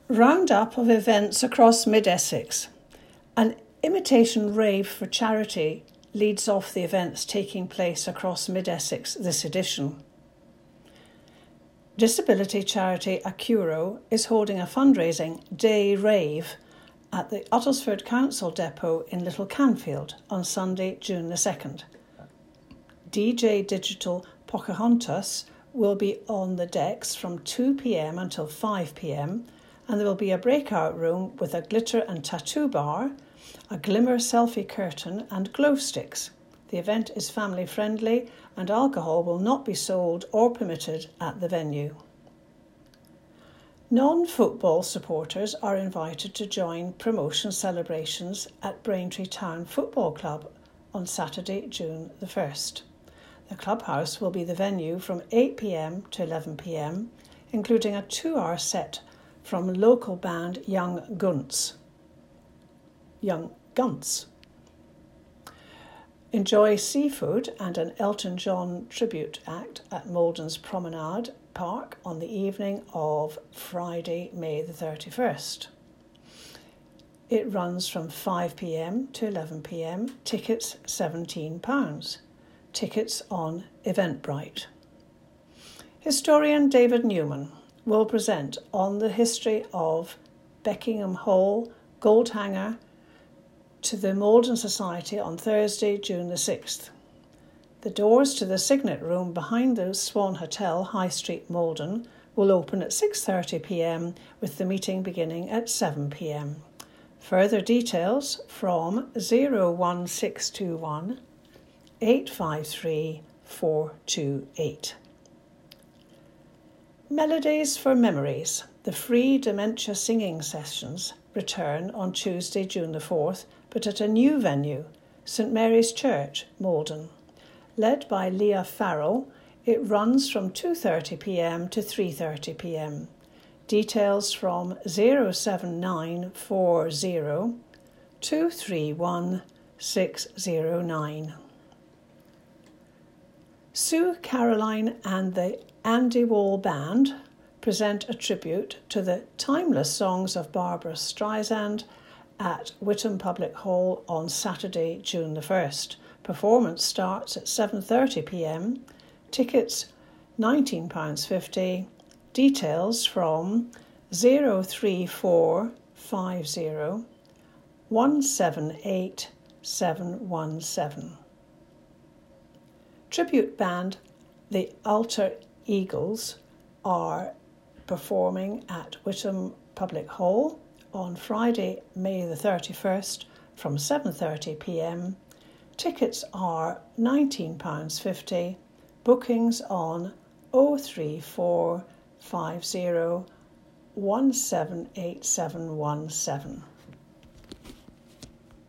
Roundup of events across Mid-Essex. An imitation rave for charity leads off the events taking place across Mid-Essex this edition. Disability charity Accuro is holding a fundraising day rave at the Uttlesford Council Depot in Little Canfield on Sunday, June the 2nd. DJ Digital Pocahontas will be on the decks from 2 p.m. until 5 p.m, and there will be a breakout room with a glitter and tattoo bar, a glimmer selfie curtain and glow sticks. The event is family friendly and alcohol will not be sold or permitted at the venue. Non-football supporters are invited to join promotion celebrations at Braintree Town Football Club on Saturday, June the 1st. The clubhouse will be the venue from 8 p.m. to 11 p.m, including a 2-hour set from local band Young Gunts. Enjoy seafood and an Elton John tribute act at Maldon's Promenade Park on the evening of Friday, May the 31st. It runs from 5 p.m. to 11 p.m, tickets £17. Tickets on Eventbrite. Historian David Newman will present on the history of Beckingham Hall Goldhanger to the Maldon Society on Thursday, June the 6th. The doors to the Signet Room behind the Swan Hotel, High Street, Maldon, will open at 6:30 p.m, with the meeting beginning at 7 p.m. Further details from 01621 853 428. Melodies for Memories, the free dementia singing sessions, return on Tuesday, June the 4th, but at a new venue, St Mary's Church, Maldon. Led by Leah Farrell, it runs from 2:30 p.m. to 3:30 p.m. Details from 07940 231 609. Sue Caroline and the Andy Wall Band present a tribute to the timeless songs of Barbara Streisand at Witham Public Hall on Saturday, June the 1st. Performance starts at 7:30 p.m. Tickets £19.50. Details from 03450 178 717. Tribute band The Alter Eagles are performing at Witham Public Hall on Friday, May the 31st from 7:30 p.m. Tickets are £19.50. Bookings on 03450 178717.